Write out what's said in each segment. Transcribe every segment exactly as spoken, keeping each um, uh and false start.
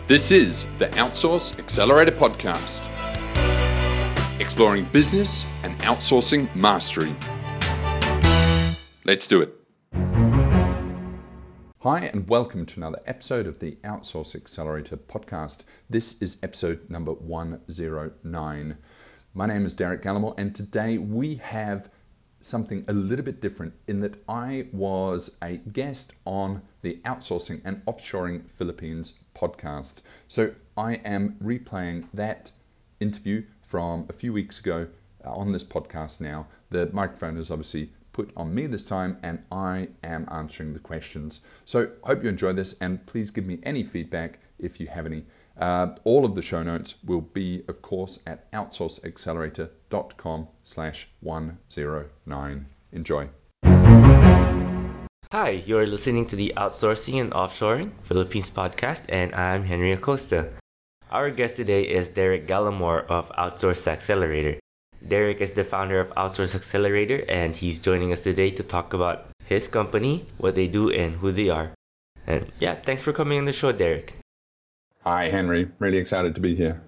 This is the Outsource Accelerator Podcast, exploring business and outsourcing mastery. Let's do it. Hi, and welcome to another episode of the Outsource Accelerator Podcast. This is episode number one oh nine. My name is Derek Gallimore, and today we have something a little bit different in that I was a guest on the Outsourcing and Offshoring Philippines podcast. So I am replaying that interview from a few weeks ago on this podcast now. The microphone is obviously put on me this time, and I am answering the questions. So I hope you enjoy this, and please give me any feedback if you have any. Uh, all of the show notes will be, of course, at outsourceaccelerator.com slash 109. Enjoy. Hi, you're listening to the Outsourcing and Offshoring Philippines podcast, and I'm Henry Acosta. Our guest today is Derek Gallimore of Outsource Accelerator. Derek is the founder of Outsource Accelerator, and he's joining us today to talk about his company, what they do, and who they are. And yeah, thanks for coming on the show, Derek. Hi, Henry. Really excited to be here.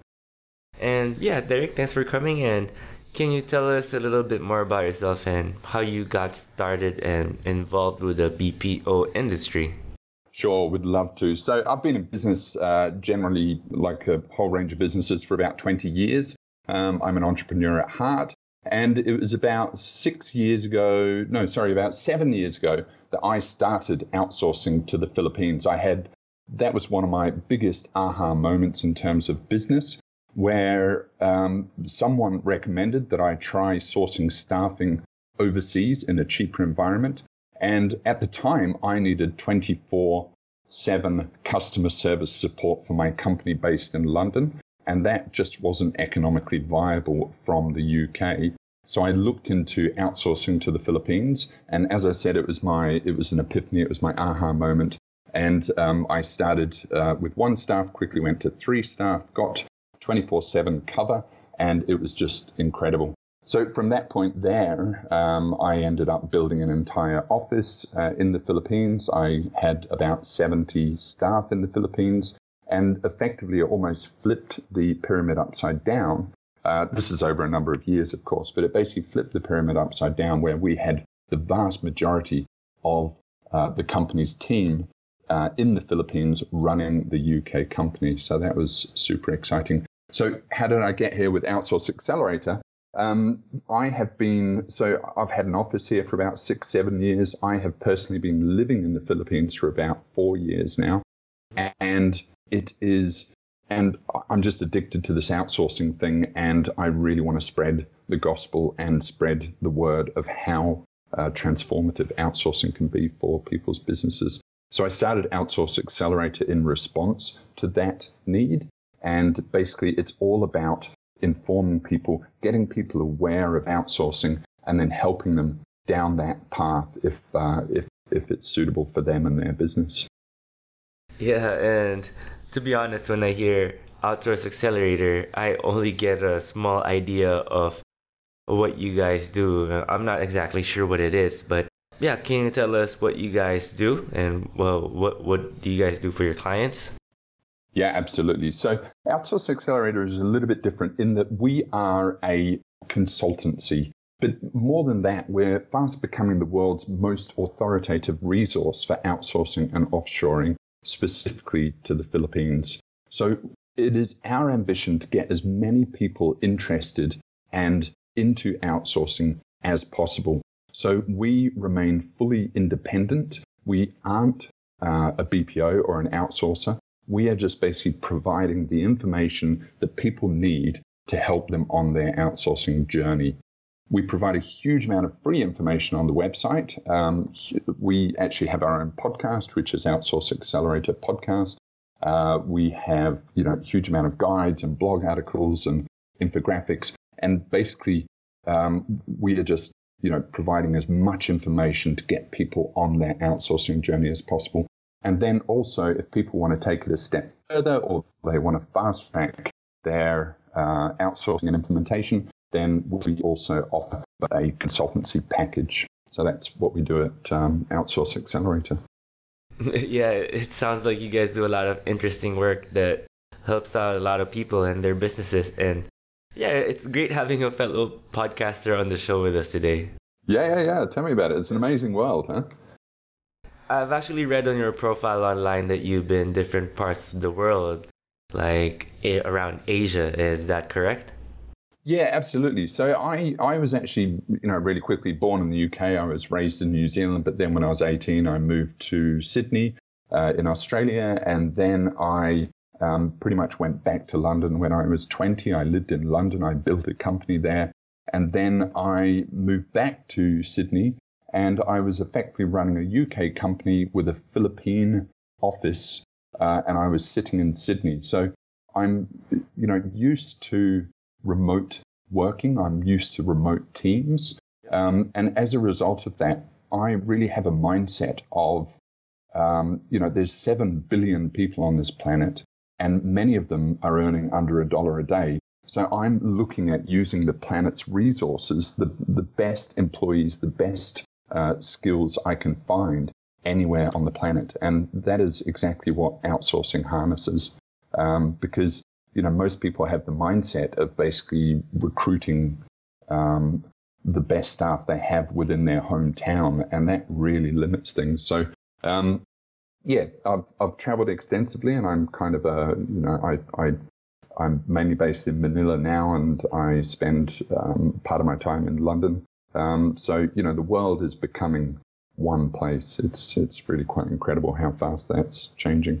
And yeah, Derek, thanks for coming. And can you tell us a little bit more about yourself and how you got started and involved with the B P O industry? Sure, would love to. So I've been in business uh, generally like a whole range of businesses for about twenty years. Um, I'm an entrepreneur at heart. And it was about six years ago, no, sorry, about seven years ago that I started outsourcing to the Philippines. I had That was one of my biggest aha moments in terms of business, where um, someone recommended that I try sourcing staffing overseas in a cheaper environment. And at the time, I needed twenty-four seven customer service support for my company based in London. And that just wasn't economically viable from the U K. So I looked into outsourcing to the Philippines. And as I said, it was my, it was an epiphany. It was my aha moment. And um, I started uh, with one staff, quickly went to three staff, got twenty-four seven cover, and it was just incredible. So from that point there, um, I ended up building an entire office uh, in the Philippines. I had about seventy staff in the Philippines, and effectively almost flipped the pyramid upside down. Uh, this is over a number of years, of course, but it basically flipped the pyramid upside down, where we had the vast majority of uh, the company's team Uh, in the Philippines running the U K company. So that was super exciting. So how did I get here with Outsource Accelerator? Um, I have been, so I've had an office here for about six, seven years. I have personally been living in the Philippines for about four years now. And it is, and I'm just addicted to this outsourcing thing, and I really want to spread the gospel and spread the word of how uh, transformative outsourcing can be for people's businesses. So I started Outsource Accelerator in response to that need. And basically, it's all about informing people, getting people aware of outsourcing, and then helping them down that path if uh, if if it's suitable for them and their business. Yeah, and to be honest, when I hear Outsource Accelerator, I only get a small idea of what you guys do. I'm not exactly sure what it is, but yeah, can you tell us what you guys do, and well, what what do you guys do for your clients? Yeah, absolutely. So Outsource Accelerator is a little bit different in that we are a consultancy, but more than that, we're fast becoming the world's most authoritative resource for outsourcing and offshoring, specifically to the Philippines. So it is our ambition to get as many people interested and into outsourcing as possible. So we remain fully independent. We aren't uh, a B P O or an outsourcer. We are just basically providing the information that people need to help them on their outsourcing journey. We provide a huge amount of free information on the website. Um, we actually have our own podcast, which is Outsource Accelerator Podcast. Uh, we have, you know, a huge amount of guides and blog articles and infographics. And basically, um, we are just you know, providing as much information to get people on their outsourcing journey as possible. And then also, if people want to take it a step further or they want to fast track their uh, outsourcing and implementation, then we also offer a consultancy package. So that's what we do at um, Outsource Accelerator. Yeah, it sounds like you guys do a lot of interesting work that helps out a lot of people and their businesses. And yeah, it's great having a fellow podcaster on the show with us today. Yeah, yeah, yeah. Tell me about it. It's an amazing world, huh? I've actually read on your profile online that you've been in different parts of the world, like around Asia. Is that correct? Yeah, absolutely. So I, I was actually, you know, really quickly born in the U K. I was raised in New Zealand, but then when I was eighteen, I moved to Sydney uh, in Australia, and then I um, pretty much went back to London when I was twenty. I lived in London. I built a company there, and then I moved back to Sydney, and I was effectively running a U K company with a Philippine office, uh, and I was sitting in Sydney. So I'm, you know, used to remote working. I'm used to remote teams. Um, and as a result of that, I really have a mindset of, um, you know, there's seven billion people on this planet, and many of them are earning under a dollar a day. So I'm looking at using the planet's resources, the, the best employees, the best uh, skills I can find anywhere on the planet. And that is exactly what outsourcing harnesses, um, because you know, most people have the mindset of basically recruiting um, the best staff they have within their hometown, and that really limits things. So, um, yeah, I've, I've traveled extensively, and I'm kind of a, you know, I, I, I'm mainly based in Manila now, and I spend um, part of my time in London. Um, so, you know, the world is becoming one place. It's it's really quite incredible how fast that's changing.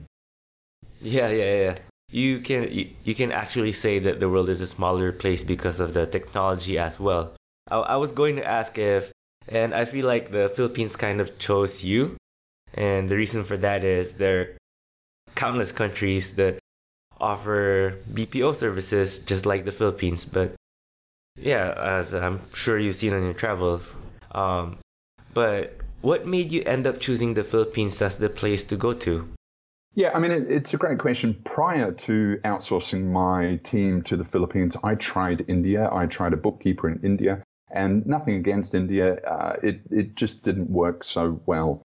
Yeah, yeah, yeah. You can you, you can actually say that the world is a smaller place because of the technology as well. I, I was going to ask if, and I feel like the Philippines kind of chose you, and the reason for that is there are countless countries that offer B P O services just like the Philippines. But yeah, as I'm sure you've seen on your travels. Um, but what made you end up choosing the Philippines as the place to go to? Yeah, I mean, it, it's a great question. Prior to outsourcing my team to the Philippines, I tried India. I tried a bookkeeper in India, and nothing against India. Uh, it, it just didn't work so well.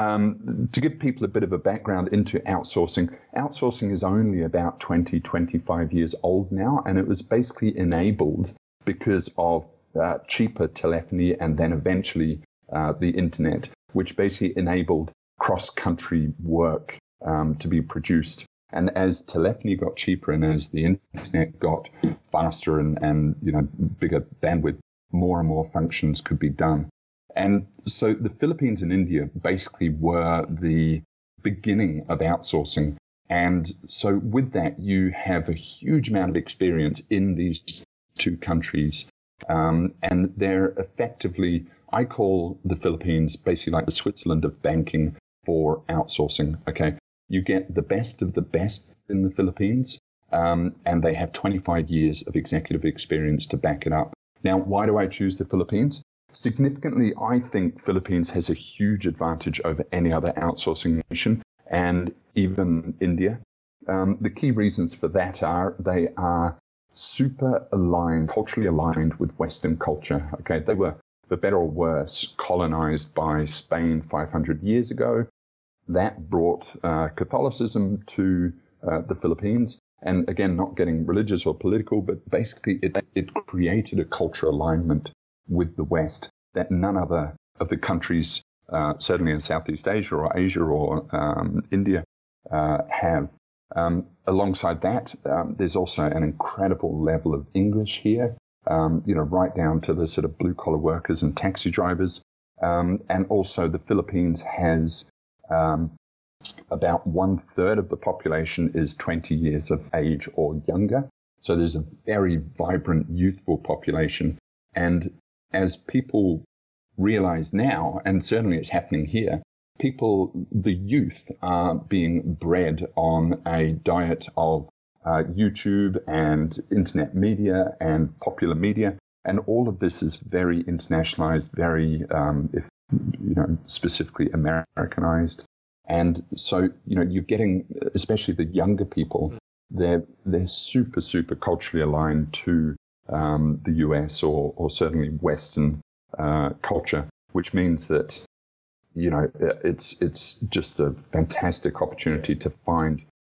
Um, to give people a bit of a background into outsourcing, outsourcing is only about twenty, twenty-five years old now, and it was basically enabled because of uh, cheaper telephony and then eventually uh, the internet, which basically enabled cross-country work Um, to be produced. And as telephony got cheaper and as the internet got faster and, and you know bigger bandwidth, more and more functions could be done. And so the Philippines and India basically were the beginning of outsourcing. And so with that, you have a huge amount of experience in these two countries. Um, and they're effectively, I call the Philippines basically like the Switzerland of banking for outsourcing. Okay. You get the best of the best in the Philippines, um, and they have twenty-five years of executive experience to back it up. Now, why do I choose the Philippines? Significantly, I think Philippines has a huge advantage over any other outsourcing nation, and even India. Um, the key reasons for that are they are super aligned, culturally aligned with Western culture. Okay, they were, for better or worse, colonized by Spain five hundred years ago. That brought uh, Catholicism to uh, the Philippines. And again, not getting religious or political, but basically it, it created a cultural alignment with the West that none other of the countries, uh, certainly in Southeast Asia or Asia or um, India, uh, have. Um, alongside that, um, there's also an incredible level of English here, um, you know, right down to the sort of blue-collar workers and taxi drivers. Um, and also the Philippines has Um, about one third of the population is twenty years of age or younger. So there's a very vibrant, youthful population. And as people realize now, and certainly it's happening here, people, the youth are being bred on a diet of uh, YouTube and internet media and popular media. And all of this is very internationalized, very, um, if you know, specifically Americanized. And so, you know, you're getting, especially the younger people, they're, they're super, super culturally aligned to um, the U S or, or certainly Western uh, culture, which means that, you know, it's, it's just a fantastic opportunity to find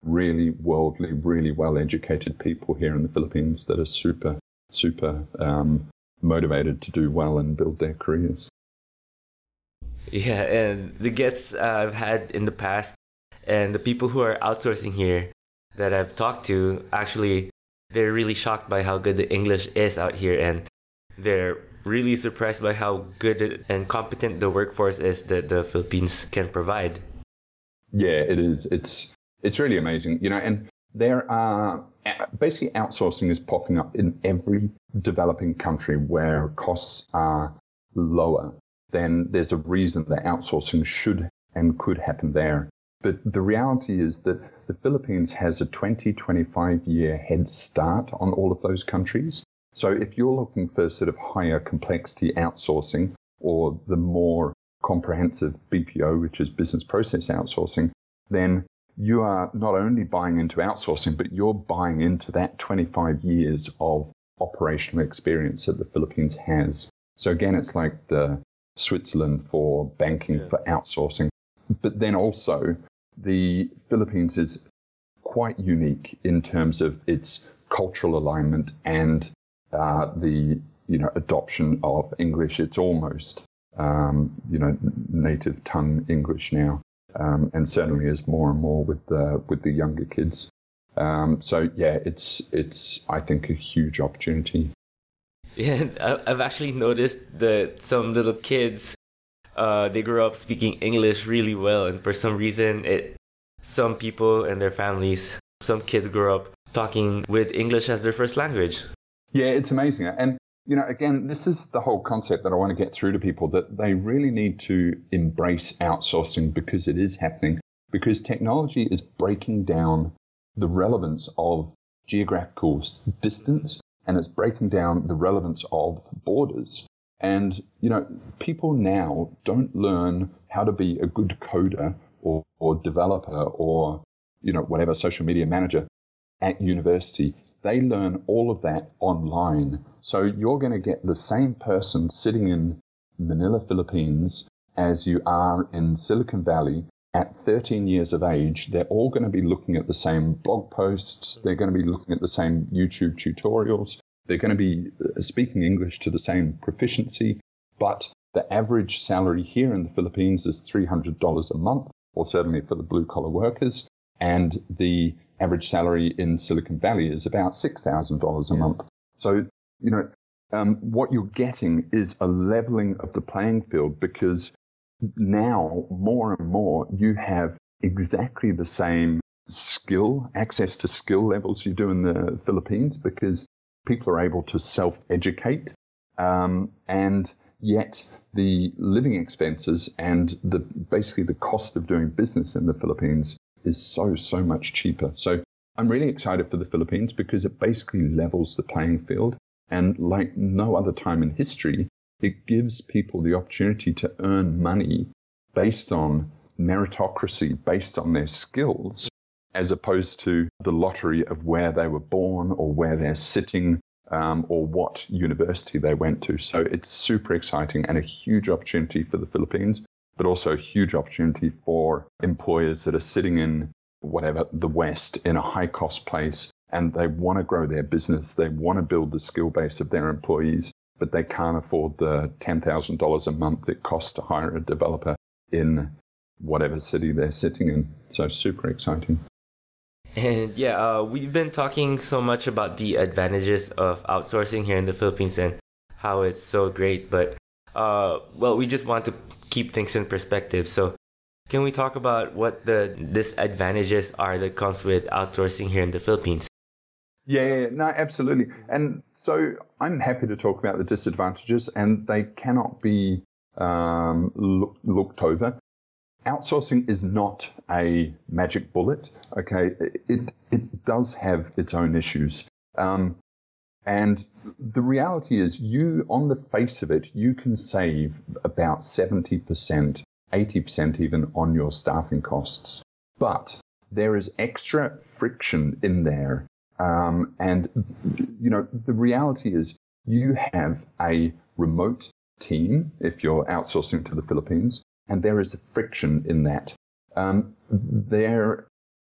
really worldly, really well-educated people here in the Philippines that are super, super um, motivated to do well and build their careers. Yeah, and the guests I've had in the past and the people who are outsourcing here that I've talked to, actually, they're really shocked by how good the English is out here, and they're really surprised by how good and competent the workforce is that the Philippines can provide. Yeah, it is. It's it's really amazing, you know. And there are basically outsourcing is popping up in every developing country where costs are lower. Then there's a reason that outsourcing should and could happen there. But the reality is that the Philippines has a twenty, twenty-five year head start on all of those countries. So if you're looking for sort of higher complexity outsourcing or the more comprehensive B P O, which is business process outsourcing, then you are not only buying into outsourcing, but you're buying into that twenty-five years of operational experience that the Philippines has. So again, it's like the Switzerland for banking, yeah. for outsourcing. But then also, the Philippines is quite unique in terms of its cultural alignment and uh, the you know adoption of English. It's almost um, you know native tongue English now, um, and certainly is more and more with the with the younger kids. Um, so yeah, it's it's I think a huge opportunity. Yeah, I've actually noticed that some little kids, uh, they grow up speaking English really well, and for some reason, it some people and their families, some kids grow up talking with English as their first language. Yeah, it's amazing. And, you know, again, this is the whole concept that I want to get through to people, that they really need to embrace outsourcing because it is happening, because technology is breaking down the relevance of geographical distance, and it's breaking down the relevance of borders. And, you know, people now don't learn how to be a good coder or, or developer or, you know, whatever, social media manager at university. They learn all of that online. So you're going to get the same person sitting in Manila, Philippines, as you are in Silicon Valley at thirteen years of age. They're all going to be looking at the same blog posts. They're going to be looking at the same YouTube tutorials. They're going to be speaking English to the same proficiency. But the average salary here in the Philippines is three hundred dollars a month, or certainly for the blue-collar workers. And the average salary in Silicon Valley is about six thousand dollars a month. So, you know, um, what you're getting is a leveling of the playing field, because now more and more you have exactly the same skill, access to skill levels you do in the Philippines, because people are able to self-educate, um, and yet the living expenses and the basically the cost of doing business in the Philippines is so, so much cheaper. So I'm really excited for the Philippines because it basically levels the playing field. And like no other time in history, it gives people the opportunity to earn money based on meritocracy, based on their skills, as opposed to the lottery of where they were born or where they're sitting, um, or what university they went to. So it's super exciting and a huge opportunity for the Philippines, but also a huge opportunity for employers that are sitting in whatever, the West, in a high-cost place, and they want to grow their business. They want to build the skill base of their employees, but they can't afford the ten thousand dollars a month it costs to hire a developer in whatever city they're sitting in. So super exciting. And yeah, uh, we've been talking so much about the advantages of outsourcing here in the Philippines and how it's so great, but uh, well, we just want to keep things in perspective. So can we talk about what the disadvantages are that comes with outsourcing here in the Philippines? Yeah, yeah, no, absolutely. And so I'm happy to talk about the disadvantages, and they cannot be um, look, looked over. Outsourcing is not a magic bullet, okay? It it does have its own issues. Um, and the reality is, you, on the face of it, you can save about seventy percent, eighty percent even on your staffing costs. But there is extra friction in there. Um, and, you know, the reality is you have a remote team if you're outsourcing to the Philippines, and there is a friction in that. Um, there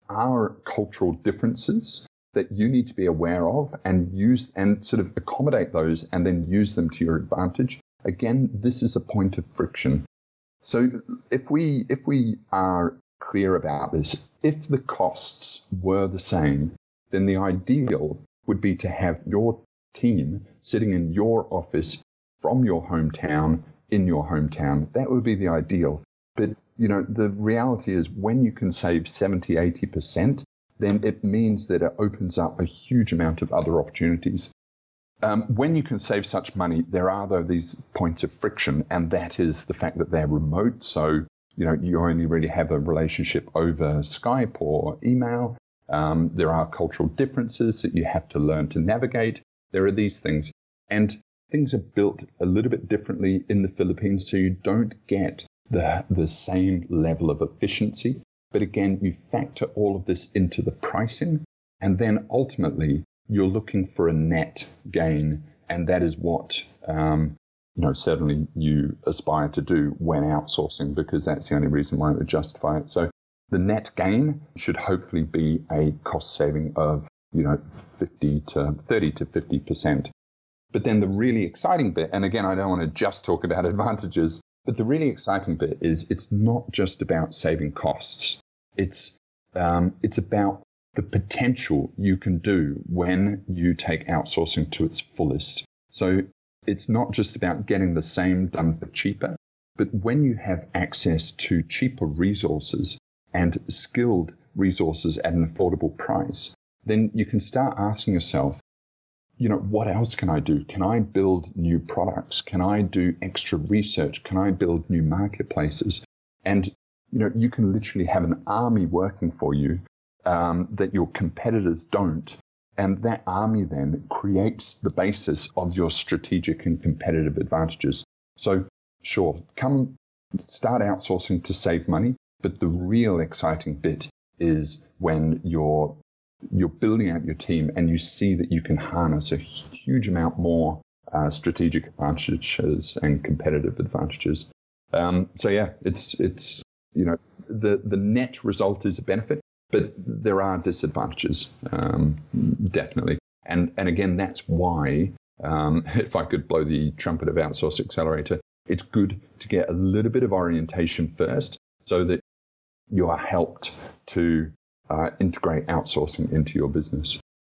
are cultural differences that you need to be aware of and use and sort of accommodate those and then use them to your advantage. Again, this is a point of friction. So if we if we are clear about this, if the costs were the same, then the ideal would be to have your team sitting in your office from your hometown in your hometown. That would be the ideal. But, you know, the reality is when you can save seventy, eighty percent, then it means that it opens up a huge amount of other opportunities. Um, when you can save such money, there are, though, these points of friction, and that is the fact that they're remote. So, you know, you only really have a relationship over Skype or email. Um, there are cultural differences that you have to learn to navigate. There are these things. And things are built a little bit differently in the Philippines, so you don't get the, the same level of efficiency. But again, you factor all of this into the pricing, and then ultimately you're looking for a net gain, and that is what um, you know certainly you aspire to do when outsourcing, because that's the only reason why it would justify it. So the net gain should hopefully be a cost saving of you know fifty to thirty to fifty percent. But then the really exciting bit, and again, I don't want to just talk about advantages, but the really exciting bit is it's not just about saving costs. It's um, it's about the potential you can do when you take outsourcing to its fullest. So it's not just about getting the same done for cheaper, but when you have access to cheaper resources and skilled resources at an affordable price, then you can start asking yourself, you know, what else can I do? Can I build new products? Can I do extra research? Can I build new marketplaces? And, you know, you can literally have an army working for you um, that your competitors don't. And that army then creates the basis of your strategic and competitive advantages. So, sure, come start outsourcing to save money, but the real exciting bit is when you're you're building out your team and you see that you can harness a huge amount more uh, strategic advantages and competitive advantages. Um, so yeah, it's it's you know the the net result is a benefit, but there are disadvantages um, definitely. And and again, that's why um, if I could blow the trumpet of Outsource Accelerator, it's good to get a little bit of orientation first, so that you are helped to Uh, integrate outsourcing into your business.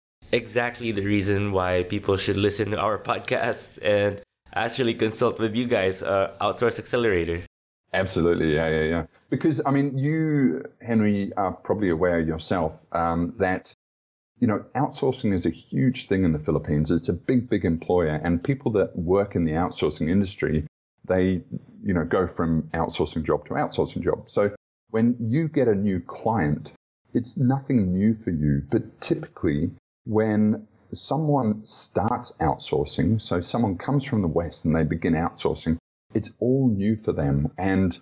Exactly the reason why people should listen to our podcast and actually consult with you guys, uh, Outsource Accelerator. Absolutely, yeah, yeah, yeah. Because, I mean, you, Henry, are probably aware yourself um, that, you know, outsourcing is a huge thing in the Philippines. It's a big, big employer, and people that work in the outsourcing industry, they, you know, go from outsourcing job to outsourcing job. So when you get a new client, it's nothing new for you, but typically when someone starts outsourcing, so someone comes from the West and they begin outsourcing, it's all new for them. And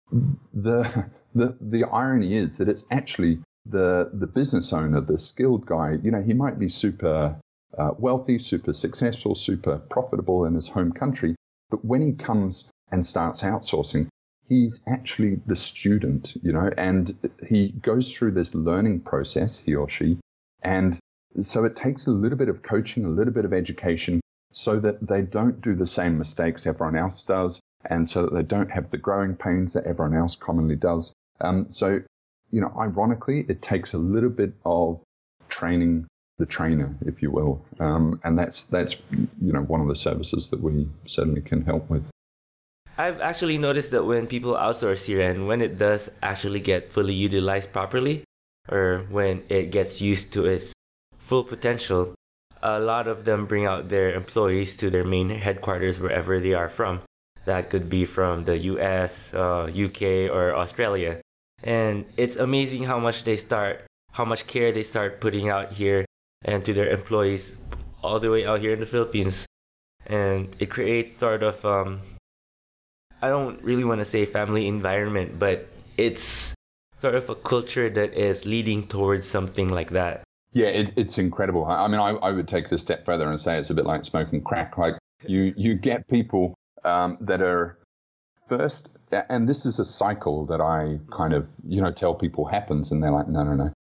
the the the irony is that it's actually the the business owner, the skilled guy, you know, he might be super uh, wealthy, super successful, super profitable in his home country, but when he comes and starts outsourcing, he's actually the student, you know, and he goes through this learning process, he or she, and so it takes a little bit of coaching, a little bit of education, so that they don't do the same mistakes everyone else does, and so that they don't have the growing pains that everyone else commonly does. Um, so, you know, ironically, it takes a little bit of training the trainer, if you will, um, and that's that's you know one of the services that we certainly can help with. I've actually noticed that when people outsource here and when it does actually get fully utilized properly, or when it gets used to its full potential, a lot of them bring out their employees to their main headquarters wherever they are from. That could be from the U S, uh, U K, or Australia. And it's amazing how much they start, how much care they start putting out here and to their employees all the way out here in the Philippines. And it creates sort of um, I don't really want to say family environment, but it's sort of a culture that is leading towards something like that. Yeah, it, it's incredible. I, I mean, I, I would take it a step further and say it's a bit like smoking crack. Like you, you get people um, that are first, and this is a cycle that I kind of, you know, tell people happens, and they're like, no, no, no.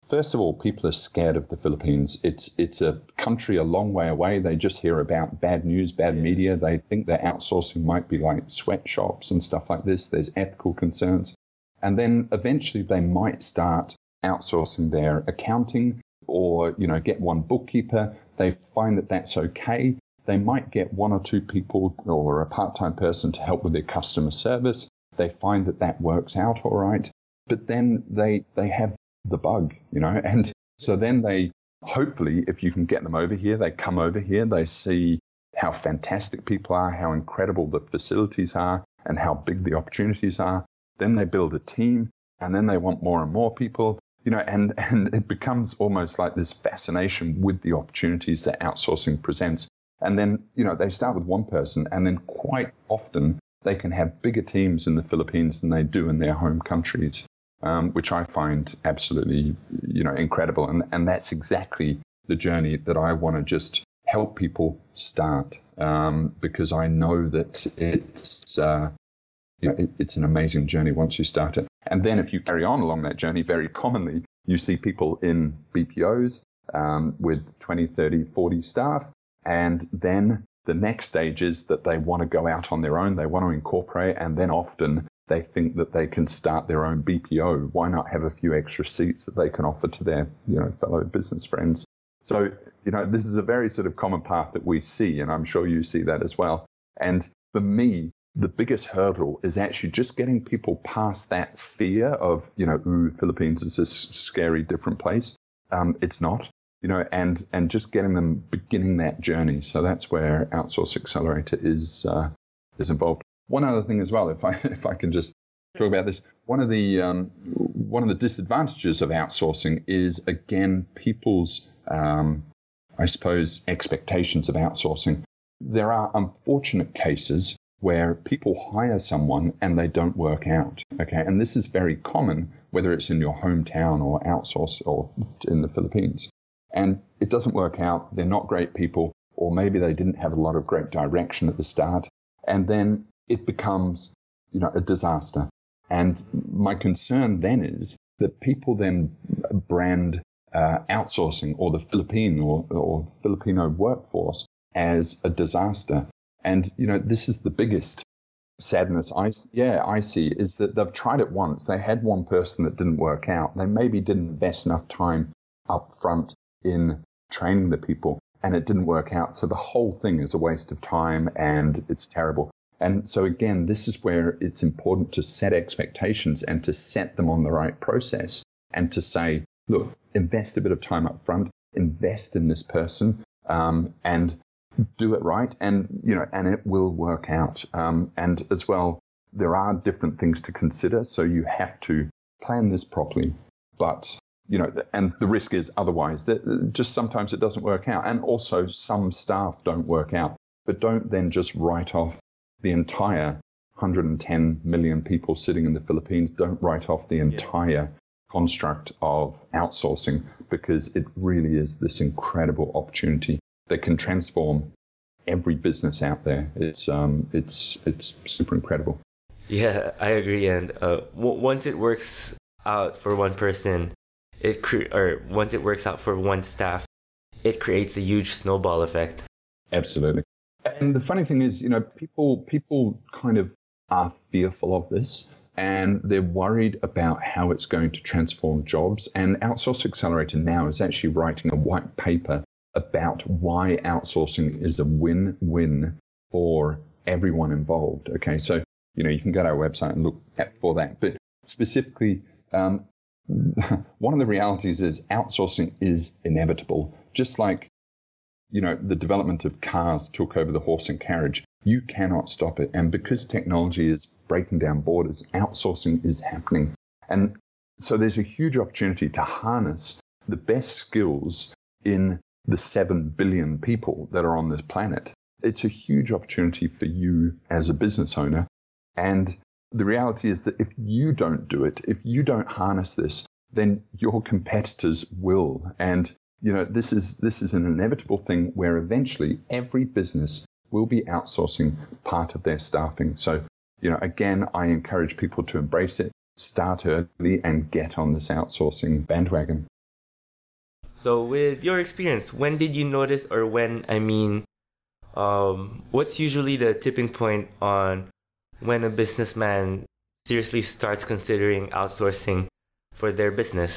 first of all, people are scared of the Philippines. It's it's a country a long way away. They just hear about bad news, bad media. They think that outsourcing might be like sweatshops and stuff like this. There's ethical concerns. And then eventually they might start outsourcing their accounting or, you know, get one bookkeeper. They find that that's okay. They might get one or two people or a part-time person to help with their customer service. They find that that works out all right. But then they they have the bug, you know, and so then they, hopefully, if you can get them over here, they come over here, they see how fantastic people are, how incredible the facilities are, and how big the opportunities are. Then they build a team, and then they want more and more people, you know, and, and it becomes almost like this fascination with the opportunities that outsourcing presents. And then, you know, they start with one person, and then quite often they can have bigger teams in the Philippines than they do in their home countries. Um, which I find absolutely, you know, incredible. And, and that's exactly the journey that I want to just help people start, um, because I know that it's, uh, you know, it, it's an amazing journey once you start it. And then if you carry on along that journey, very commonly, you see people in B P Os um, with twenty, thirty, forty staff. And then the next stage is that they want to go out on their own. They want to incorporate, and then often they think that they can start their own B P O. Why not have a few extra seats that they can offer to their, you know, fellow business friends? So, you know, this is a very sort of common path that we see, and I'm sure you see that as well. And for me, the biggest hurdle is actually just getting people past that fear of, you know, ooh, Philippines is this scary, different place. Um, it's not, you know, and, and just getting them beginning that journey. So that's where Outsource Accelerator is uh, is involved. One other thing as well, if I if I can just talk about this, one of the um, one of the disadvantages of outsourcing is, again, people's um, I suppose expectations of outsourcing. There are unfortunate cases where people hire someone and they don't work out. Okay, and this is very common, whether it's in your hometown or outsource or in the Philippines, and it doesn't work out. They're not great people, or maybe they didn't have a lot of great direction at the start, and then it becomes, you know, a disaster. And my concern then is that people then brand uh, outsourcing or the Philippine or, or Filipino workforce as a disaster. And, you know, this is the biggest sadness I, yeah, I see, is that they've tried it once. They had one person that didn't work out. They maybe didn't invest enough time up front in training the people, and it didn't work out. So the whole thing is a waste of time, and it's terrible. And so again, this is where it's important to set expectations and to set them on the right process, and to say, look, invest a bit of time up front, invest in this person, um, and do it right, and you know, and it will work out. Um, and as well, there are different things to consider, so you have to plan this properly. But you know, and the risk is otherwise that just sometimes it doesn't work out, and also some staff don't work out. But don't then just write off the entire one hundred ten million people sitting in the Philippines. Don't write off the entire construct of outsourcing, because it really is this incredible opportunity that can transform every business out there. It's um, it's it's super incredible. Yeah, I agree. And uh, w- once it works out for one person, it cre- or once it works out for one staff, it creates a huge snowball effect. Absolutely. And the funny thing is, you know, people people kind of are fearful of this, and they're worried about how it's going to transform jobs. And Outsource Accelerator now is actually writing a white paper about why outsourcing is a win-win for everyone involved. Okay, so, you know, you can go to our website and look at for that. But specifically, um, one of the realities is outsourcing is inevitable. Just like, you know, the development of cars took over the horse and carriage, you cannot stop it. And because technology is breaking down borders, outsourcing is happening. And so there's a huge opportunity to harness the best skills in the seven billion people that are on this planet. It's a huge opportunity for you as a business owner. And the reality is that if you don't do it, if you don't harness this, then your competitors will. And, you know, this is this is an inevitable thing where eventually every business will be outsourcing part of their staffing. So, you know, again, I encourage people to embrace it, start early, and get on this outsourcing bandwagon. So with your experience, when did you notice, or when, I mean, um, what's usually the tipping point on when a businessman seriously starts considering outsourcing for their business?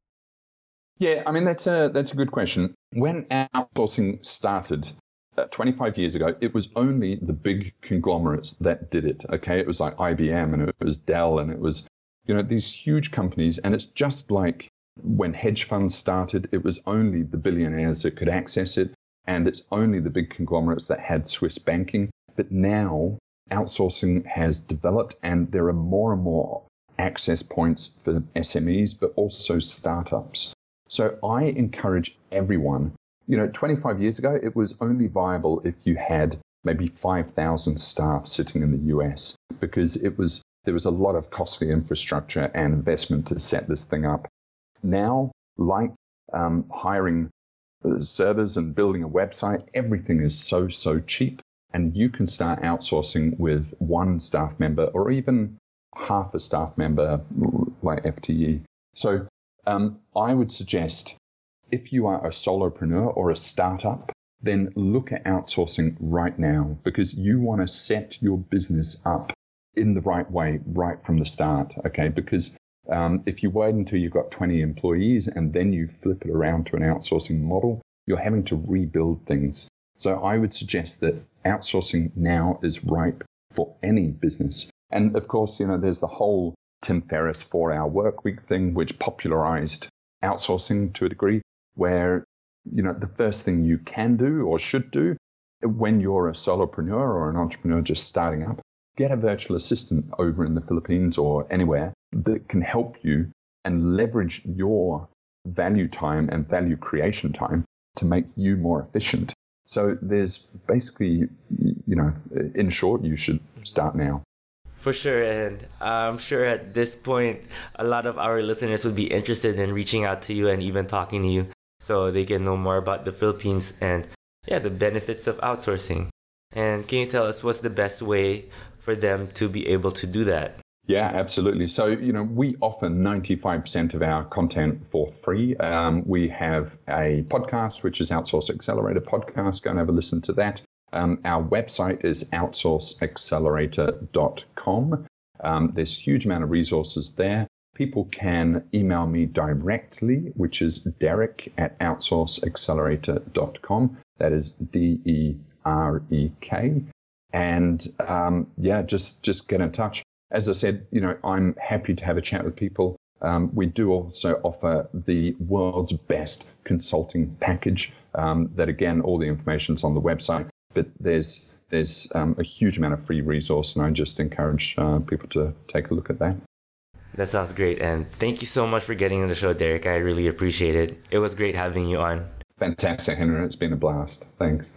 Yeah, I mean, that's a, that's a good question. When outsourcing started uh, twenty-five years ago, it was only the big conglomerates that did it, okay? It was like I B M and it was Dell and it was, you know, these huge companies. And it's just like when hedge funds started, it was only the billionaires that could access it. And it's only the big conglomerates that had Swiss banking. But now outsourcing has developed and there are more and more access points for S M Es, but also startups. So I encourage everyone, you know, twenty-five years ago, it was only viable if you had maybe five thousand staff sitting in the U S because it was there was a lot of costly infrastructure and investment to set this thing up. Now, like um, hiring servers and building a website, everything is so, so cheap. And you can start outsourcing with one staff member or even half a staff member like F T E. So um, I would suggest if you are a solopreneur or a startup, then look at outsourcing right now because you want to set your business up in the right way right from the start, okay? Because um, if you wait until you've got twenty employees and then you flip it around to an outsourcing model, you're having to rebuild things. So I would suggest that outsourcing now is ripe for any business. And of course, you know, there's the whole Tim Ferriss four-hour work week thing, which popularized outsourcing to a degree, where, you know, the first thing you can do or should do when you're a solopreneur or an entrepreneur just starting up, get a virtual assistant over in the Philippines or anywhere that can help you and leverage your value time and value creation time to make you more efficient. So there's basically, you know, in short, you should start now. For sure, and I'm sure at this point, a lot of our listeners would be interested in reaching out to you and even talking to you so they can know more about the Philippines and, yeah, the benefits of outsourcing. And can you tell us what's the best way for them to be able to do that? Yeah, absolutely. So, you know, we offer ninety-five percent of our content for free. Um, we have a podcast, which is Outsource Accelerator Podcast. Go and have a listen to that. Um, our website is outsource accelerator dot com. Um, there's a huge amount of resources there. People can email me directly, which is Derek at outsource accelerator dot com. That is D E R E K. And um, yeah, just, just get in touch. As I said, you know, I'm happy to have a chat with people. Um, we do also offer the world's best consulting package. Um, that again, all the information's on the website. But there's there's um, a huge amount of free resource, and I just encourage uh, people to take a look at that. That sounds great, and thank you so much for getting on the show, Derek. I really appreciate it. It was great having you on. Fantastic, Henry. It's been a blast. Thanks.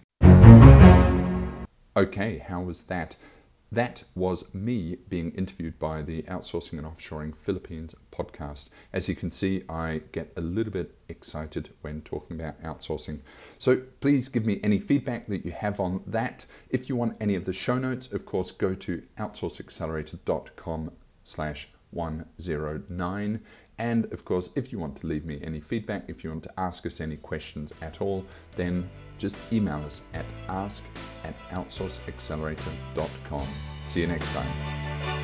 Okay, how was that? That was me being interviewed by the Outsourcing and Offshoring Philippines podcast. As you can see, I get a little bit excited when talking about outsourcing. So please give me any feedback that you have on that. If you want any of the show notes, of course, go to outsource accelerator dot com slash one oh nine. And of course, if you want to leave me any feedback, if you want to ask us any questions at all, then just email us at ask at outsource accelerator dot com. See you next time.